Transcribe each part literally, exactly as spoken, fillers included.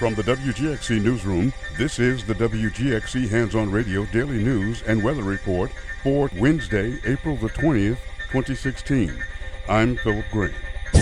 From the W G X C Newsroom, this is the W G X C Hands-On Radio Daily News and Weather Report for Wednesday, April the twentieth, twenty sixteen. I'm Philip Green.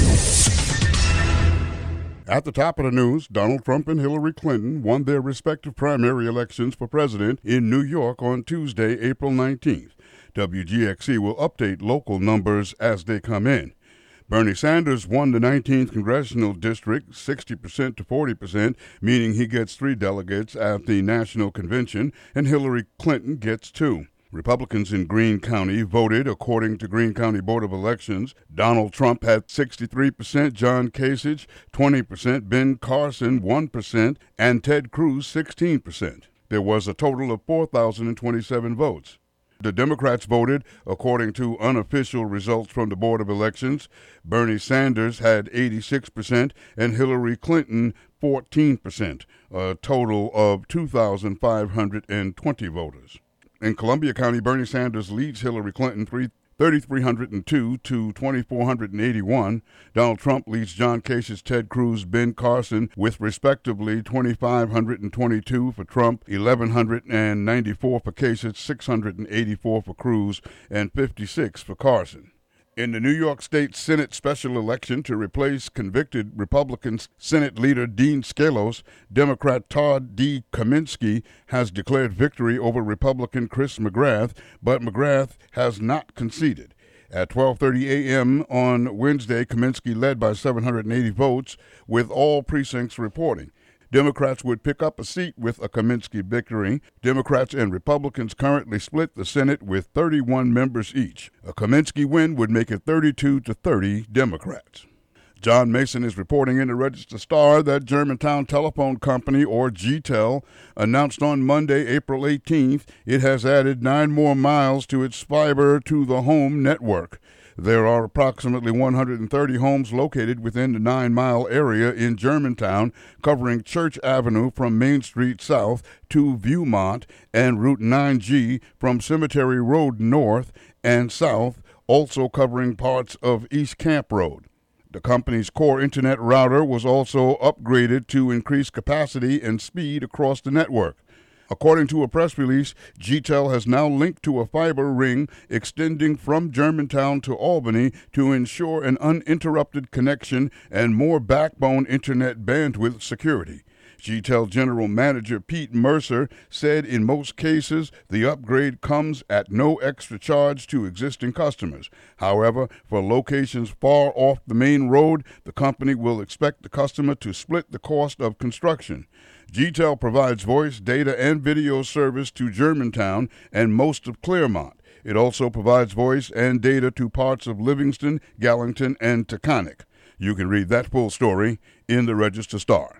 At the top of the news, Donald Trump and Hillary Clinton won their respective primary elections for president in New York on Tuesday, April nineteenth. W G X C will update local numbers as they come in. Bernie Sanders won the nineteenth congressional district sixty percent to forty percent, meaning he gets three delegates at the national convention, and Hillary Clinton gets two. Republicans in Greene County voted according to Greene County Board of Elections. Donald Trump had sixty-three percent, John Kasich twenty percent, Ben Carson one percent, and Ted Cruz sixteen percent. There was a total of four thousand twenty-seven votes. The Democrats voted according to unofficial results from the Board of Elections. Bernie Sanders had eighty-six percent and Hillary Clinton fourteen percent, a total of two thousand five hundred twenty voters. In Columbia County, Bernie Sanders leads Hillary Clinton three thousand three hundred two to two thousand four hundred eighty-one. Donald Trump leads John Kasich, Ted Cruz, Ben Carson with respectively two thousand five hundred twenty-two for Trump, one thousand one hundred ninety-four for Kasich, six hundred eighty-four for Cruz, and fifty-six for Carson. In the New York State Senate special election to replace convicted Republican Senate leader Dean Skelos, Democrat Todd D. Kaminsky has declared victory over Republican Chris McGrath, but McGrath has not conceded. At twelve thirty a.m. on Wednesday, Kaminsky led by seven hundred eighty votes, with all precincts reporting. Democrats would pick up a seat with a Kaminsky victory. Democrats and Republicans currently split the Senate with thirty-one members each. A Kaminsky win would make it thirty-two to thirty Democrats. John Mason is reporting in the Register-Star that Germantown Telephone Company, or G T E L, announced on Monday, April eighteenth, it has added nine more miles to its fiber-to-the-home network. There are approximately one hundred thirty homes located within the nine-mile area in Germantown, covering Church Avenue from Main Street south to Viewmont and Route nine G from Cemetery Road north and south, also covering parts of East Camp Road. The company's core internet router was also upgraded to increase capacity and speed across the network. According to a press release, G T E L has now linked to a fiber ring extending from Germantown to Albany to ensure an uninterrupted connection and more backbone internet bandwidth security. G T E L General Manager Pete Mercer said in most cases the upgrade comes at no extra charge to existing customers. However, for locations far off the main road, the company will expect the customer to split the cost of construction. G T E L provides voice, data, and video service to Germantown and most of Claremont. It also provides voice and data to parts of Livingston, Gallatin, and Taconic. You can read that full story in the Register-Star.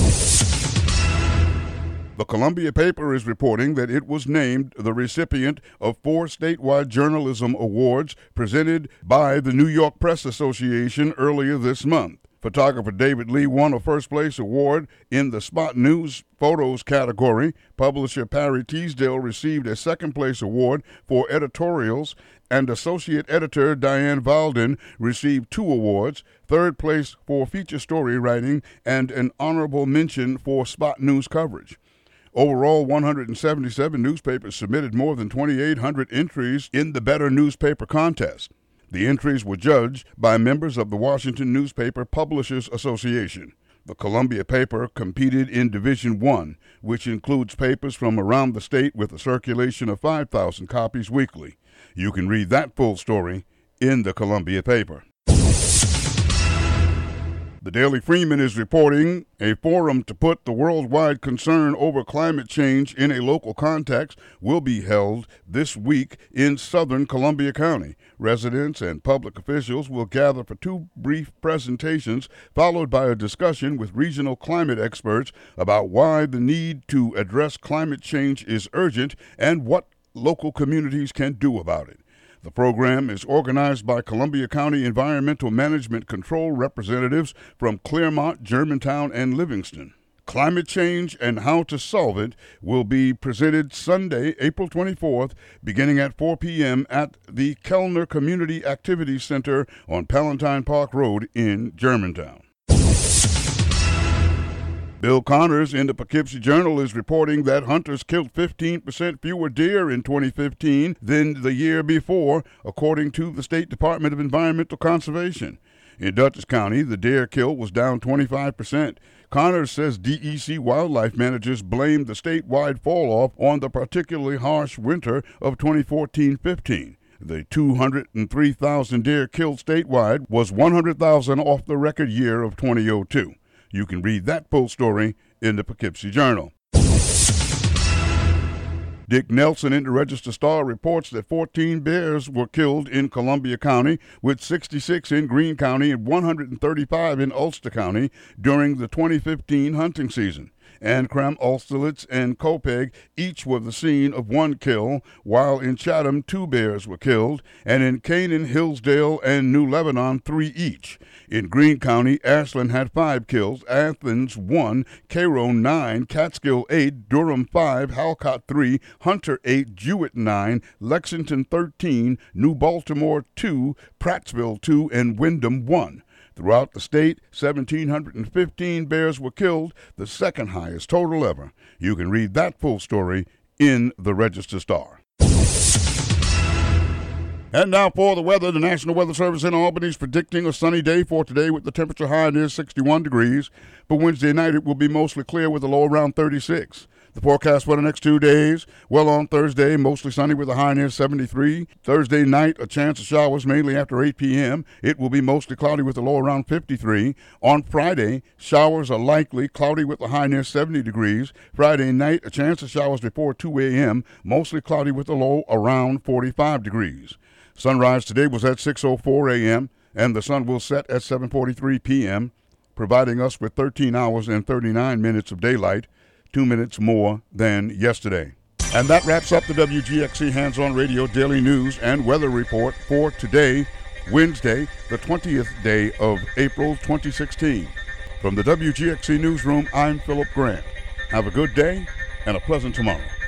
The Columbia paper is reporting that it was named the recipient of four statewide journalism awards presented by the New York Press Association earlier this month. Photographer David Lee won a first-place award in the Spot News Photos category. Publisher Parry Teasdale received a second-place award for editorials, and Associate Editor Diane Valden received two awards, third place for feature story writing, and an honorable mention for Spot News coverage. Overall, one hundred seventy-seven newspapers submitted more than twenty-eight hundred entries in the Better Newspaper contest. The entries were judged by members of the Washington Newspaper Publishers Association. The Columbia paper competed in Division One, which includes papers from around the state with a circulation of five thousand copies weekly. You can read that full story in the Columbia paper. The Daily Freeman is reporting a forum to put the worldwide concern over climate change in a local context will be held this week in southern Columbia County. Residents and public officials will gather for two brief presentations, followed by a discussion with regional climate experts about why the need to address climate change is urgent and what local communities can do about it. The program is organized by Columbia County Environmental Management Control representatives from Claremont, Germantown, and Livingston. Climate Change and How to Solve It will be presented Sunday, April twenty-fourth, beginning at four p.m. at the Kellner Community Activities Center on Palatine Park Road in Germantown. Bill Connors in the Poughkeepsie Journal is reporting that hunters killed fifteen percent fewer deer in twenty fifteen than the year before, according to the State Department of Environmental Conservation. In Dutchess County, the deer kill was down twenty-five percent. Connors says D E C wildlife managers blamed the statewide fall-off on the particularly harsh winter of twenty fourteen fifteen. The two hundred three thousand deer killed statewide was one hundred thousand off the record year of twenty oh two. You can read that full story in the Poughkeepsie Journal. Dick Nelson in the Register-Star reports that fourteen bears were killed in Columbia County, with sixty-six in Greene County and one hundred thirty-five in Ulster County during the twenty fifteen hunting season. Ancram, Austerlitz, and Copeg each were the scene of one kill, while in Chatham two bears were killed, and in Canaan, Hillsdale, and New Lebanon three each. In Greene County, Ashland had five kills, Athens one, Cairo nine, Catskill eight, Durham five, Halcott three, Hunter eight, Jewett nine, Lexington thirteen, New Baltimore two, Prattsville two, and Windham one. Throughout the state, one thousand seven hundred fifteen bears were killed, the second highest total ever. You can read that full story in the Register-Star. And now for the weather. The National Weather Service in Albany is predicting a sunny day for today with the temperature high near sixty-one degrees. For Wednesday night, it will be mostly clear with a low around thirty-six. The forecast for the next two days, well, on Thursday, mostly sunny with a high near seventy-three. Thursday night, a chance of showers mainly after eight p.m. It will be mostly cloudy with a low around fifty-three. On Friday, showers are likely, cloudy with a high near seventy degrees. Friday night, a chance of showers before two a.m., mostly cloudy with a low around forty-five degrees. Sunrise today was at six oh four a.m., and the sun will set at seven forty-three p.m., providing us with thirteen hours and thirty-nine minutes of daylight, two minutes more than yesterday. And that wraps up the W G X C Hands-On Radio Daily News and Weather Report for today, Wednesday, the twentieth day of April twenty sixteen. From the W G X C Newsroom, I'm Philip Grant. Have a good day and a pleasant tomorrow.